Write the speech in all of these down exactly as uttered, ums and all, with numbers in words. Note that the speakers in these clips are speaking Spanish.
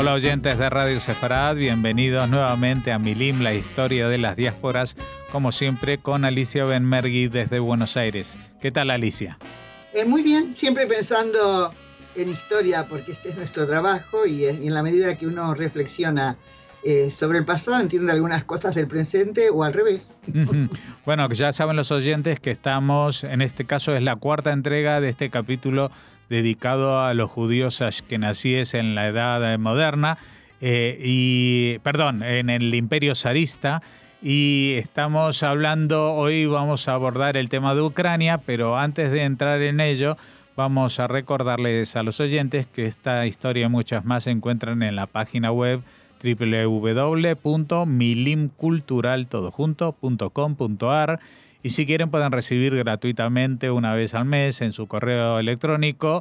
Hola oyentes de Radio Sefarad, bienvenidos nuevamente a Milim, la historia de las diásporas, como siempre con Alicia Benmergui desde Buenos Aires. ¿Qué tal, Alicia? Eh, muy bien, siempre pensando en historia porque este es nuestro trabajo y, y en la medida que uno reflexiona eh, sobre el pasado entiende algunas cosas del presente o al revés. Uh-huh. Bueno, ya saben los oyentes que estamos, en este caso es la cuarta entrega de este capítulo dedicado a los judíos ashkenazíes en la Edad Moderna, eh, y, perdón, en el Imperio Zarista, y estamos hablando, hoy vamos a abordar el tema de Ucrania, pero antes de entrar en ello, vamos a recordarles a los oyentes que esta historia y muchas más se encuentran en la página web doble u doble u doble u punto milim cultural todo junto punto com punto a r. Y si quieren pueden recibir gratuitamente una vez al mes en su correo electrónico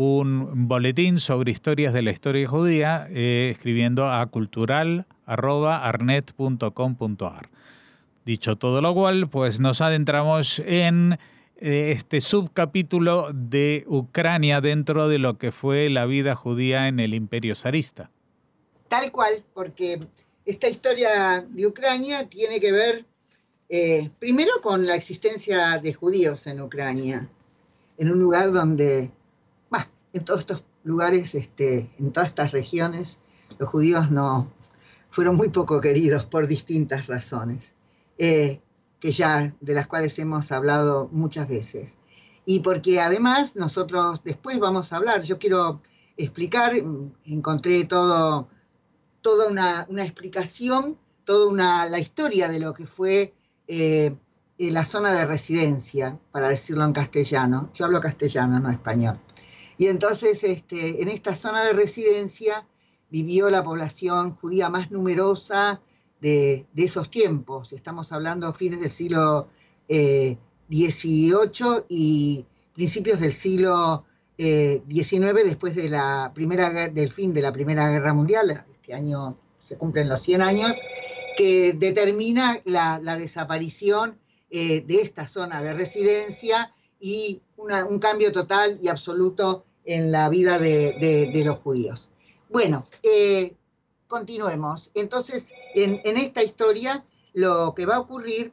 un boletín sobre historias de la historia judía eh, escribiendo a cultural arroba arnet punto com punto a r. Dicho todo lo cual, pues nos adentramos en eh, este subcapítulo de Ucrania dentro de lo que fue la vida judía en el Imperio Zarista. Tal cual, porque esta historia de Ucrania tiene que ver Eh, primero con la existencia de judíos en Ucrania, en un lugar donde, bah, en todos estos lugares, este, en todas estas regiones, los judíos no fueron muy poco queridos por distintas razones, eh, que ya de las cuales hemos hablado muchas veces. Y porque además nosotros después vamos a hablar, yo quiero explicar, encontré todo, toda una, una explicación, toda una, la historia de lo que fue Eh, en la zona de residencia, para decirlo en castellano. Yo hablo castellano, no español. Y entonces este, en esta zona de residencia vivió la población judía más numerosa de, de esos tiempos. Estamos hablando fines del siglo eh, dieciocho y principios del siglo eh, diecinueve, después de la primera, del fin de la Primera Guerra Mundial. Este año se cumplen los cien años, que determina la, la desaparición eh, de esta zona de residencia y una, un cambio total y absoluto en la vida de, de, de los judíos. Bueno, eh, continuemos. Entonces, en, en esta historia lo que va a ocurrir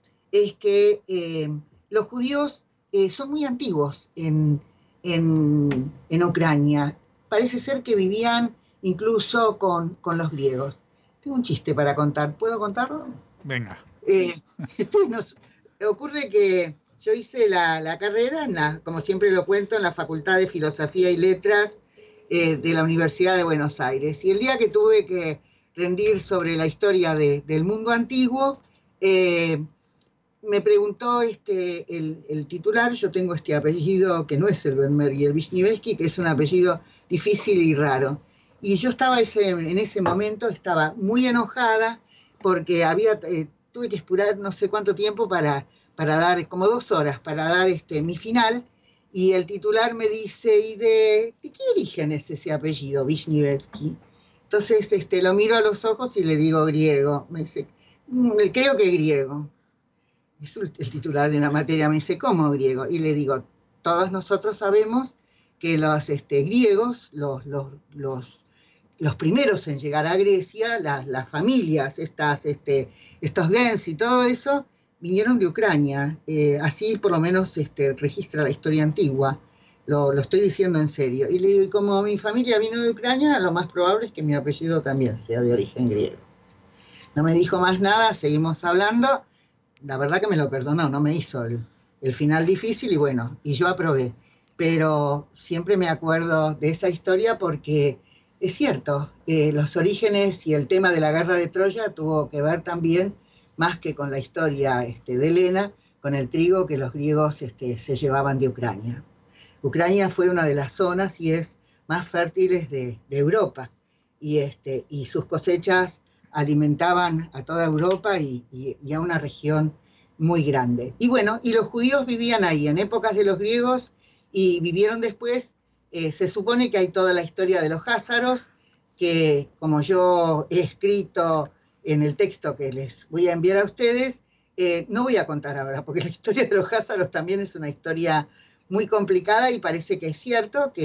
es que eh, los judíos eh, son muy antiguos en, en, en Ucrania. Parece ser que vivían incluso con, con los griegos. Tengo un chiste para contar. ¿Puedo contarlo? Venga. Eh, pues nos ocurre que yo hice la, la carrera, en la, como siempre lo cuento, en la Facultad de Filosofía y Letras eh, de la Universidad de Buenos Aires. Y el día que tuve que rendir sobre la historia de, del mundo antiguo, eh, me preguntó este, el, el titular. Yo tengo este apellido que no es el Benmergui, el Vishnivetsky, que es un apellido difícil y raro. Y yo estaba ese, en ese momento, estaba muy enojada porque había, eh, tuve que esperar no sé cuánto tiempo para, para dar, como dos horas, para dar este, mi final. Y el titular me dice, ¿y de, de qué origen es ese apellido, Vishnivetsky? Entonces este, lo miro a los ojos y le digo griego. Me dice, creo que griego. Es el titular de una materia. Me dice, ¿cómo griego? Y le digo, todos nosotros sabemos que los este, griegos, los... los, los los primeros en llegar a Grecia, las, las familias, estas, este, estos gens y todo eso, vinieron de Ucrania. Eh, así por lo menos este, registra la historia antigua. Lo, lo estoy diciendo en serio. Y le digo, como mi familia vino de Ucrania, lo más probable es que mi apellido también sea de origen griego. No me dijo más nada, seguimos hablando. La verdad que me lo perdonó, no me hizo el, el final difícil y bueno, y yo aprobé. Pero siempre me acuerdo de esa historia porque es cierto, eh, los orígenes y el tema de la guerra de Troya tuvo que ver también, más que con la historia este, de Helena, con el trigo que los griegos este, se llevaban de Ucrania. Ucrania fue una de las zonas y es más fértiles de, de Europa, y, este, y sus cosechas alimentaban a toda Europa y, y, y a una región muy grande. Y bueno, y los judíos vivían ahí en épocas de los griegos y vivieron después. Eh, se supone que hay toda la historia de los házaros, que como yo he escrito en el texto que les voy a enviar a ustedes, eh, no voy a contar ahora, porque la historia de los házaros también es una historia muy complicada y parece que es cierto que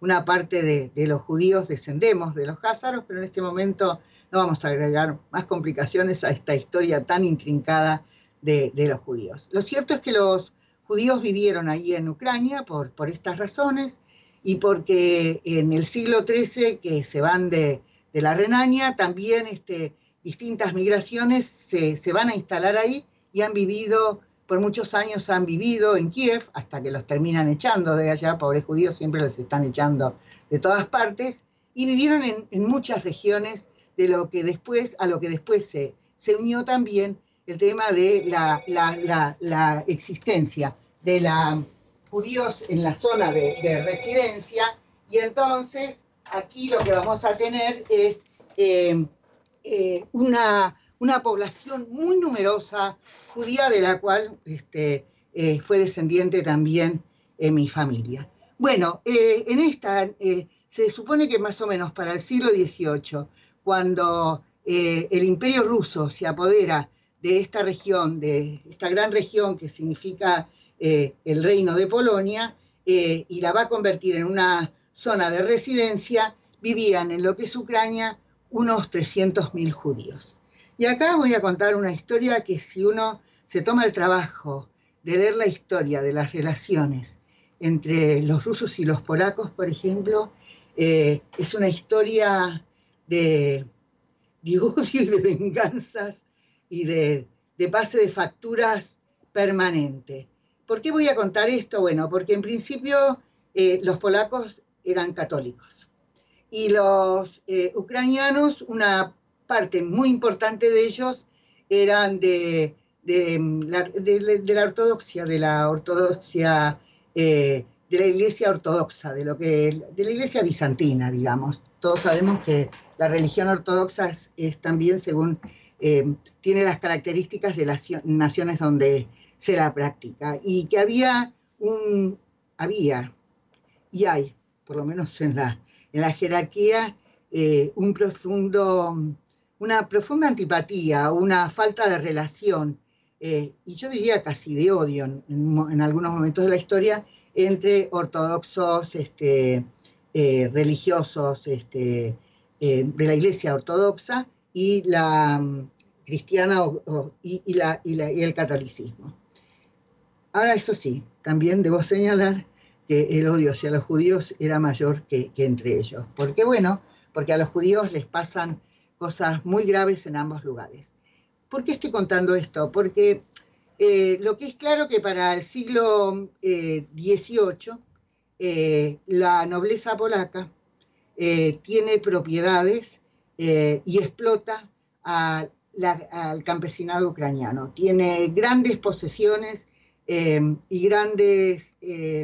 una parte de, de los judíos descendemos de los házaros, pero en este momento no vamos a agregar más complicaciones a esta historia tan intrincada de, de los judíos. Lo cierto es que los judíos vivieron ahí en Ucrania por, por estas razones, y porque en el siglo trece, que se van de, de la Renania, también este, distintas migraciones se, se van a instalar ahí y han vivido, por muchos años han vivido en Kiev, hasta que los terminan echando de allá, pobres judíos, siempre los están echando de todas partes, y vivieron en, en muchas regiones de lo que después, a lo que después se, se unió también el tema de la, la, la, la existencia de la judíos en la zona de, de residencia, y entonces aquí lo que vamos a tener es eh, eh, una, una población muy numerosa judía, de la cual este, eh, fue descendiente también eh, mi familia. Bueno, eh, en esta eh, se supone que más o menos para el siglo dieciocho, cuando eh, el Imperio Ruso se apodera de esta región, de esta gran región que significa eh, el Reino de Polonia, eh, y la va a convertir en una zona de residencia, vivían en lo que es Ucrania unos trescientos mil judíos. Y acá voy a contar una historia que, si uno se toma el trabajo de leer la historia de las relaciones entre los rusos y los polacos, por ejemplo, eh, es una historia de, de odio y de venganzas y de, de pase de facturas permanente. ¿Por qué voy a contar esto? Bueno, porque en principio eh, los polacos eran católicos y los eh, ucranianos, una parte muy importante de ellos, eran de, de, la, de, de la ortodoxia, de la ortodoxia, eh, de la iglesia ortodoxa, de, lo que, de la iglesia bizantina, digamos. Todos sabemos que la religión ortodoxa es, es también según, eh, tiene las características de las naciones donde se la practica, y que había un, había, y hay, por lo menos en la, en la jerarquía, eh, un profundo, una profunda antipatía, una falta de relación, eh, y yo diría casi de odio en, en algunos momentos de la historia, entre ortodoxos, este, eh, religiosos este, eh, de la iglesia ortodoxa y la um, cristiana o, o, y, y, la, y, la, y el catolicismo. Ahora, eso sí, también debo señalar que el odio hacia los judíos era mayor que, que entre ellos. ¿Por qué? Bueno, porque a los judíos les pasan cosas muy graves en ambos lugares. ¿Por qué estoy contando esto? Porque eh, lo que es claro que para el siglo eh, dieciocho, eh, la nobleza polaca eh, tiene propiedades eh, y explota a la, al campesinado ucraniano. Tiene grandes posesiones eh, y grandes, eh,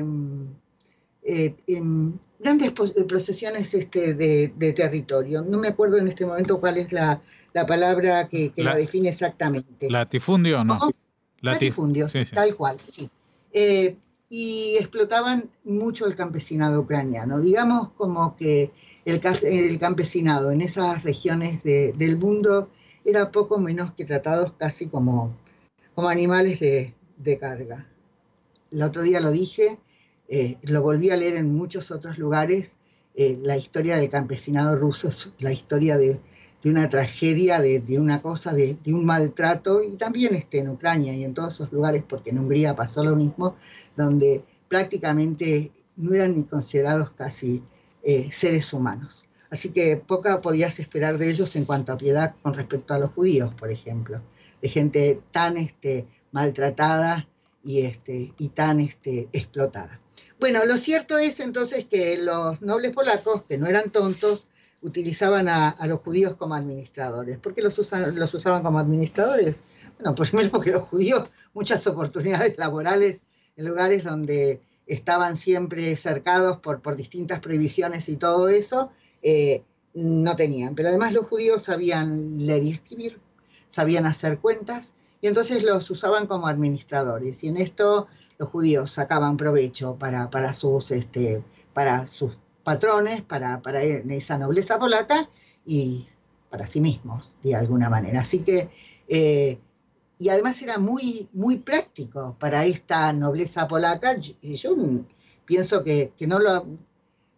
eh, eh, grandes posesiones este, de, de territorio. No me acuerdo en este momento cuál es la, la palabra que, que la, la define exactamente. ¿Latifundio o no? ¿Cómo? Latifundio, sí, sí, tal cual, sí. Eh, y explotaban mucho el campesinado ucraniano. Digamos como que el, el campesinado en esas regiones de, del mundo era poco menos que tratados casi como, como animales de, de carga. El otro día lo dije, eh, lo volví a leer en muchos otros lugares, eh, la historia del campesinado ruso es la historia de, de una tragedia, de, de una cosa, de, de un maltrato, y también este, en Ucrania y en todos esos lugares, porque en Hungría pasó lo mismo, donde prácticamente no eran ni considerados casi eh, seres humanos. Así que poca podías esperar de ellos en cuanto a piedad con respecto a los judíos, por ejemplo, de gente tan este, maltratada y, este, y tan este, explotada. Bueno, lo cierto es entonces que los nobles polacos, que no eran tontos, utilizaban a, a los judíos como administradores. ¿Por qué los, usan, los usaban como administradores? Bueno, primero porque los judíos muchas oportunidades laborales en lugares donde estaban siempre cercados por, por distintas prohibiciones y todo eso, eh, no tenían. Pero además los judíos sabían leer y escribir, sabían hacer cuentas, y entonces los usaban como administradores. Y en esto los judíos sacaban provecho para, para, sus, este, para sus patrones, para, para esa nobleza polaca y para sí mismos, de alguna manera. Así que, eh, y además era muy, muy práctico para esta nobleza polaca. Y yo, yo pienso que, que no lo...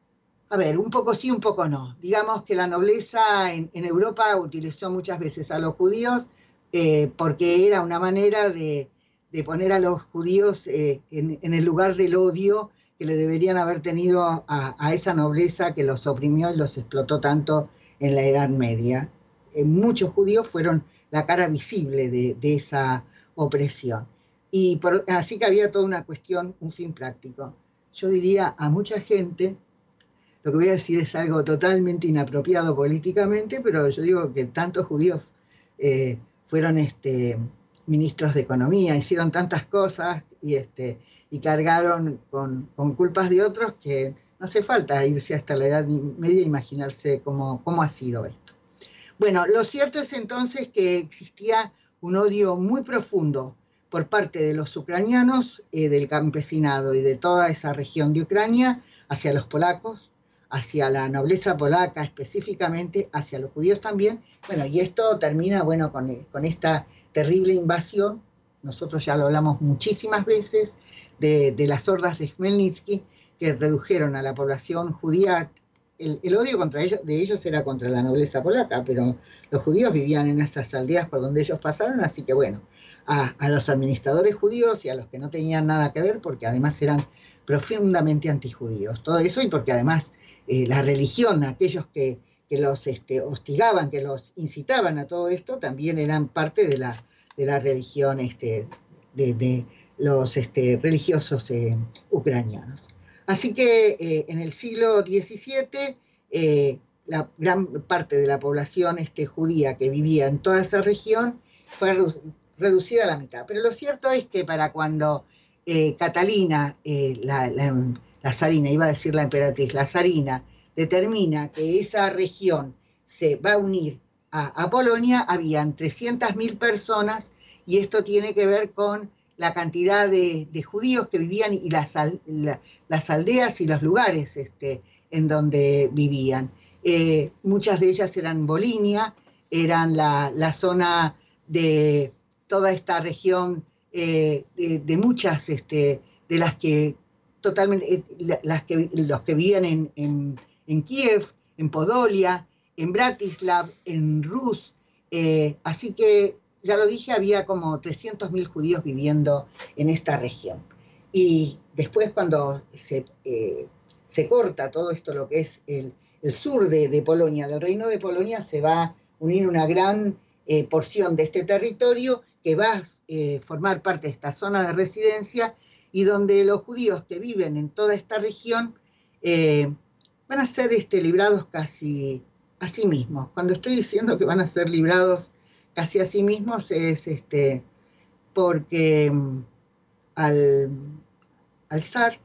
A ver, un poco sí, un poco no. Digamos que la nobleza en, en Europa utilizó muchas veces a los judíos eh, porque era una manera de, de poner a los judíos eh, en, en el lugar del odio que le deberían haber tenido a, a esa nobleza que los oprimió y los explotó tanto en la Edad Media. Eh, muchos judíos fueron la cara visible de, de esa opresión. Y por, así que había toda una cuestión, un fin práctico. Yo diría a mucha gente, lo que voy a decir es algo totalmente inapropiado políticamente, pero yo digo que tantos judíos eh, fueron este, ministros de economía, hicieron tantas cosas y, este, y cargaron con, con culpas de otros que no hace falta irse hasta la Edad Media e imaginarse cómo, cómo ha sido esto. Bueno, lo cierto es entonces que existía un odio muy profundo por parte de los ucranianos, eh, del campesinado y de toda esa región de Ucrania hacia los polacos, hacia la nobleza polaca específicamente, hacia los judíos también. Bueno, y esto termina, bueno, con, con esta terrible invasión, nosotros ya lo hablamos muchísimas veces, de, de las hordas de Khmelnytsky, que redujeron a la población judía. El, el odio contra ellos, de ellos era contra la nobleza polaca, pero los judíos vivían en esas aldeas por donde ellos pasaron, así que bueno, a, a los administradores judíos y a los que no tenían nada que ver, porque además eran profundamente antijudíos, todo eso, y porque además eh, la religión, aquellos que, que los este, hostigaban, que los incitaban a todo esto, también eran parte de la, de la religión este, de, de los este, religiosos eh, ucranianos. Así que eh, en el siglo diecisiete, eh, la gran parte de la población este, judía que vivía en toda esa región fue reducida a la mitad. Pero lo cierto es que para cuando eh, Catalina, eh, la, la, la zarina, iba a decir la emperatriz, la zarina, determina que esa región se va a unir a, a Polonia, habían trescientas mil personas, y esto tiene que ver con la cantidad de, de judíos que vivían y las, la, las aldeas y los lugares este, en donde vivían. Eh, muchas de ellas eran Volinia, eran la, la zona de toda esta región, eh, de, de muchas, este, de las que totalmente, eh, las que, los que vivían en, en, en Kiev, en Podolia, en Bratislav, en Rus, eh, así que ya lo dije, había como trescientos mil judíos viviendo en esta región. Y después cuando se, eh, se corta todo esto, lo que es el, el sur de, de Polonia, del reino de Polonia, se va a unir una gran eh, porción de este territorio que va a eh, formar parte de esta zona de residencia, y donde los judíos que viven en toda esta región eh, van a ser este, librados casi a sí mismos. Cuando estoy diciendo que van a ser librados casi a sí mismos es este, porque um, al, al zar,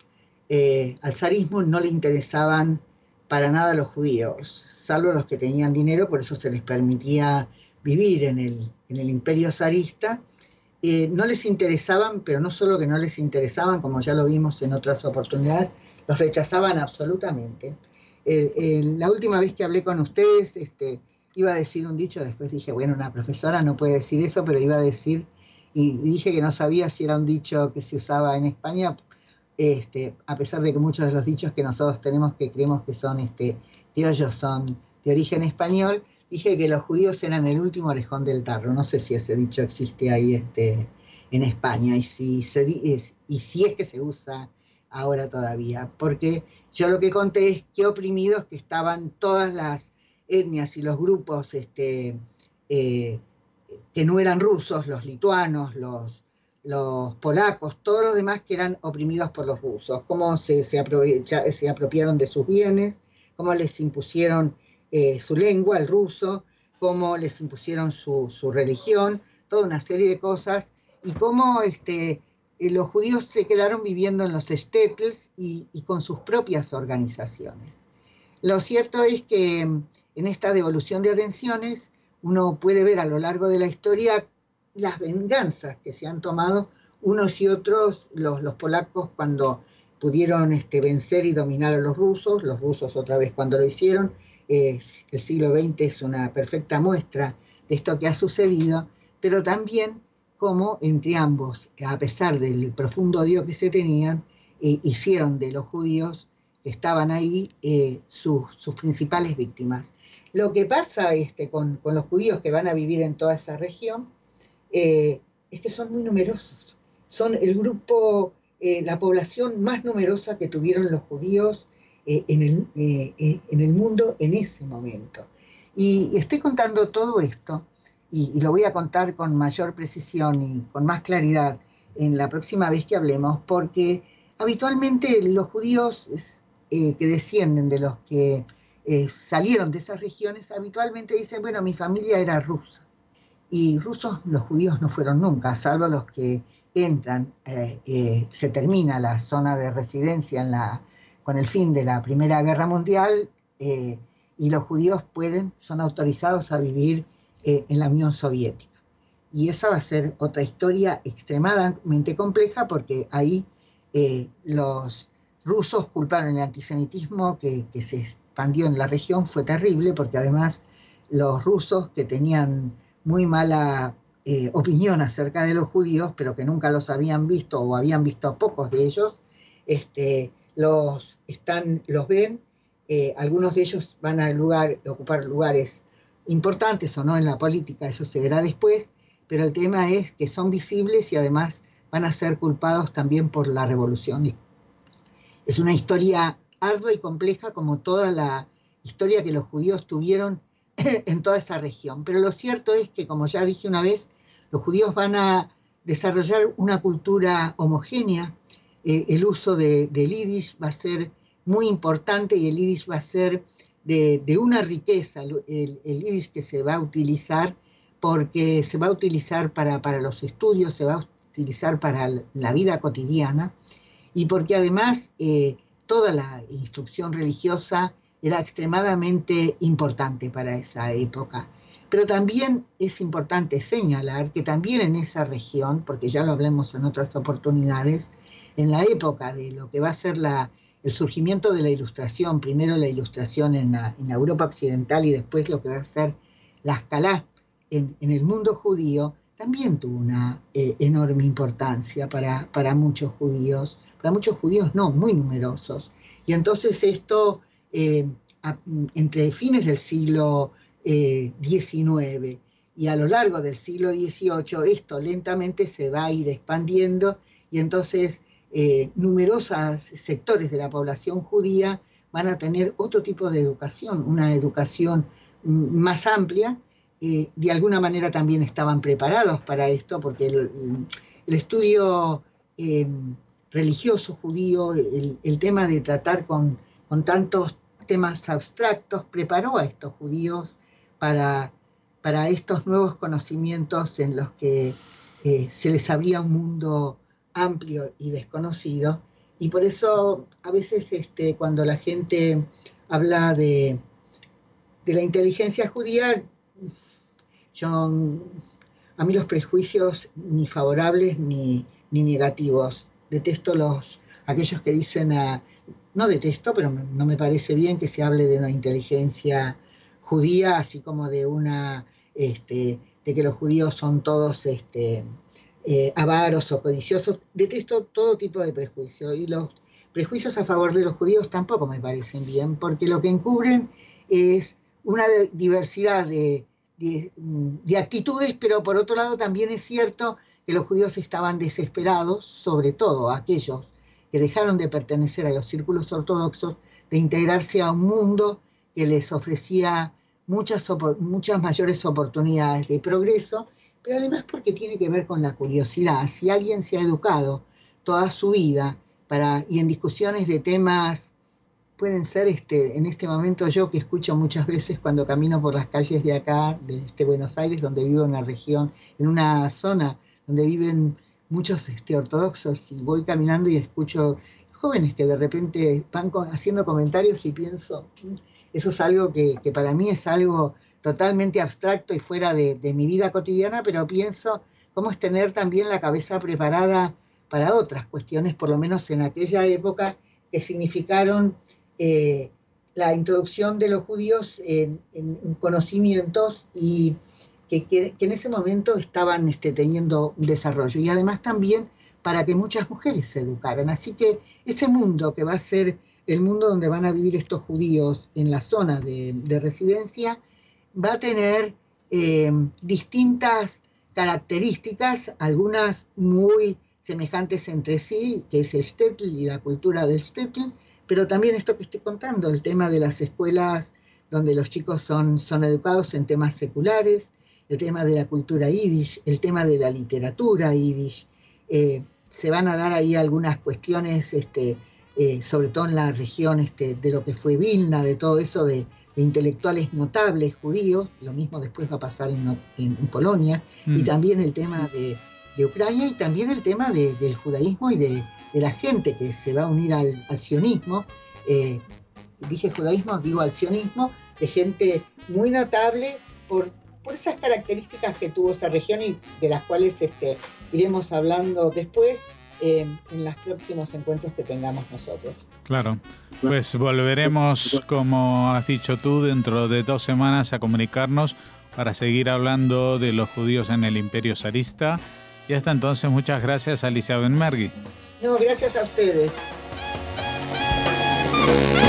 eh, al zarismo no le interesaban para nada los judíos, salvo los que tenían dinero, por eso se les permitía vivir en el, en el imperio zarista. Eh, no les interesaban, pero no solo que no les interesaban, como ya lo vimos en otras oportunidades, los rechazaban absolutamente. Eh, eh, la última vez que hablé con ustedes, este, iba a decir un dicho, después dije, bueno, una profesora no puede decir eso, pero iba a decir, y dije que no sabía si era un dicho que se usaba en España, este, a pesar de que muchos de los dichos que nosotros tenemos que creemos que son este, criollos son de origen español, dije que los judíos eran el último orejón del tarro. No sé si ese dicho existe ahí este, en España, y si, se, y si es que se usa ahora todavía, porque yo lo que conté es que oprimidos que estaban todas las etnias y los grupos este, eh, que no eran rusos, los lituanos, los, los polacos, todos los demás que eran oprimidos por los rusos, cómo se, se, aprovecha, se apropiaron de sus bienes, cómo les impusieron eh, su lengua, el ruso, cómo les impusieron su, su religión, toda una serie de cosas, y cómo este, eh, los judíos se quedaron viviendo en los shtetls y, y con sus propias organizaciones. Lo cierto es que en esta devolución de atenciones uno puede ver a lo largo de la historia las venganzas que se han tomado unos y otros, los, los polacos cuando pudieron este, vencer y dominar a los rusos, los rusos otra vez cuando lo hicieron. Eh, el siglo veinte es una perfecta muestra de esto que ha sucedido, pero también cómo entre ambos, a pesar del profundo odio que se tenían, eh, hicieron de los judíos que estaban ahí, eh, sus, sus principales víctimas. Lo que pasa este, con, con los judíos que van a vivir en toda esa región eh, es que son muy numerosos. Son el grupo, eh, la población más numerosa que tuvieron los judíos eh, en, el, eh, eh, en el mundo en ese momento. Y estoy contando todo esto, y, y lo voy a contar con mayor precisión y con más claridad en la próxima vez que hablemos, porque habitualmente los judíos eh, que descienden de los que eh, salieron de esas regiones, habitualmente dicen, bueno, mi familia era rusa. Y rusos los judíos no fueron nunca, salvo los que entran, eh, eh, se termina la zona de residencia en la, con el fin de la Primera Guerra Mundial, eh, y los judíos pueden, son autorizados a vivir eh, en la Unión Soviética. Y esa va a ser otra historia extremadamente compleja, porque ahí eh, los rusos culparon el antisemitismo que, que se expandió en la región, fue terrible, porque además los rusos que tenían muy mala eh, opinión acerca de los judíos, pero que nunca los habían visto o habían visto a pocos de ellos, este, los, están, los ven, eh, algunos de ellos van a lugar, ocupar lugares importantes o no en la política, eso se verá después, pero el tema es que son visibles y además van a ser culpados también por la revolución. Es una historia ardua y compleja como toda la historia que los judíos tuvieron en toda esa región. Pero lo cierto es que, como ya dije una vez, los judíos van a desarrollar una cultura homogénea. Eh, el uso de, del yiddish va a ser muy importante, y el yiddish va a ser de, de una riqueza, el, el yiddish que se va a utilizar, porque se va a utilizar para, para los estudios, se va a utilizar para la vida cotidiana, y porque además eh, toda la instrucción religiosa era extremadamente importante para esa época. Pero también es importante señalar que también en esa región, porque ya lo hablamos en otras oportunidades, en la época de lo que va a ser la, el surgimiento de la Ilustración, primero la Ilustración en la, en la Europa occidental y después lo que va a ser la Escalá en, en el mundo judío, también tuvo una eh, enorme importancia para, para muchos judíos, para muchos judíos no, muy numerosos. Y entonces esto... Eh, a, entre fines del siglo eh, diecinueve y a lo largo del siglo dieciocho, esto lentamente se va a ir expandiendo, y entonces eh, numerosos sectores de la población judía van a tener otro tipo de educación, una educación más amplia. Eh, de alguna manera también estaban preparados para esto, porque el, el estudio eh, religioso judío, el, el tema de tratar con, con tantos temas abstractos, preparó a estos judíos para, para estos nuevos conocimientos en los que eh, se les abría un mundo amplio y desconocido. Y por eso a veces este, cuando la gente habla de, de la inteligencia judía, yo, a mí los prejuicios ni favorables ni, ni negativos. Detesto los, aquellos que dicen, a, no detesto, pero no me parece bien que se hable de una inteligencia judía, así como de una, este, de que los judíos son todos este, eh, avaros o codiciosos. Detesto todo tipo de prejuicio, y los prejuicios a favor de los judíos tampoco me parecen bien, porque lo que encubren es una diversidad de, de, de actitudes, pero por otro lado también es cierto que los judíos estaban desesperados, sobre todo aquellos que dejaron de pertenecer a los círculos ortodoxos, de integrarse a un mundo que les ofrecía muchas, muchas mayores oportunidades de progreso, pero además porque tiene que ver con la curiosidad. Si alguien se ha educado toda su vida para, y en discusiones de temas, pueden ser, este, en este momento yo que escucho muchas veces cuando camino por las calles de acá, de este Buenos Aires, donde vivo en una región, en una zona donde viven muchos este, ortodoxos, y voy caminando y escucho jóvenes que de repente van con, haciendo comentarios, y pienso, eso es algo que, que para mí es algo totalmente abstracto y fuera de, de mi vida cotidiana, pero pienso cómo es tener también la cabeza preparada para otras cuestiones, por lo menos en aquella época, que significaron eh, la introducción de los judíos en, en conocimientos y Que, que, que en ese momento estaban este, teniendo un desarrollo, y además también para que muchas mujeres se educaran. Así que ese mundo que va a ser el mundo donde van a vivir estos judíos en la zona de, de residencia va a tener eh, distintas características, algunas muy semejantes entre sí, que es el shtetl y la cultura del shtetl, pero también esto que estoy contando, el tema de las escuelas donde los chicos son, son educados en temas seculares, el tema de la cultura yiddish, el tema de la literatura yiddish. Eh, se van a dar ahí algunas cuestiones, este, eh, sobre todo en la región este, de lo que fue Vilna, de todo eso de, de intelectuales notables judíos, lo mismo después va a pasar en, en, en Polonia, mm. y también el tema de, de Ucrania, y también el tema de, del judaísmo y de, de la gente que se va a unir al, al sionismo. Eh, dije judaísmo, digo al sionismo, de gente muy notable por, por esas características que tuvo esa región y de las cuales este, iremos hablando después eh, en los próximos encuentros que tengamos nosotros. Claro, pues volveremos, como has dicho tú, dentro de dos semanas a comunicarnos para seguir hablando de los judíos en el Imperio zarista. Y hasta entonces, muchas gracias, Alicia Ben Mergui. No, gracias a ustedes.